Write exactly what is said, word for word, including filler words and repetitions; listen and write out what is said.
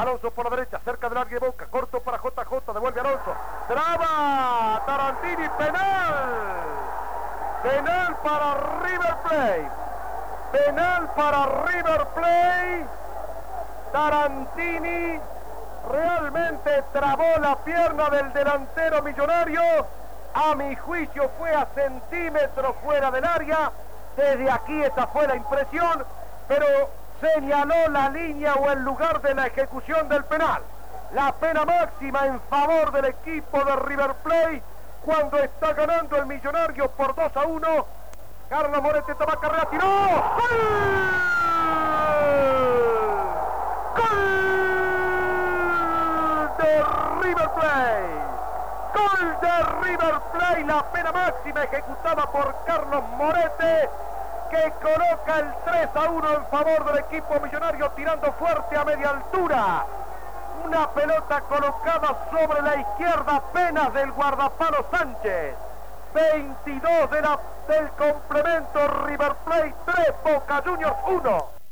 Alonso por la derecha, cerca del área de Boca, corto para J J, devuelve Alonso. Traba Tarantini, penal. Penal para River Plate. Penal para River Plate. Tarantini realmente trabó la pierna del delantero millonario. A mi juicio fue a centímetros fuera del área. Desde aquí esa fue la impresión, pero señaló la línea o el lugar de la ejecución del penal. La pena máxima en favor del equipo de River Plate cuando está ganando el millonario por dos a uno. Carlos Morete toma carrera, tiró. ¡Gol! ¡Gol de River Plate! ¡Gol de River Plate! La pena máxima ejecutada por Carlos Morete, que coloca el tres a uno en favor del equipo millonario, tirando fuerte a media altura. Una pelota colocada sobre la izquierda apenas del guardapalo Sánchez. veintidós de la, del complemento, River Plate tres, Boca Juniors uno.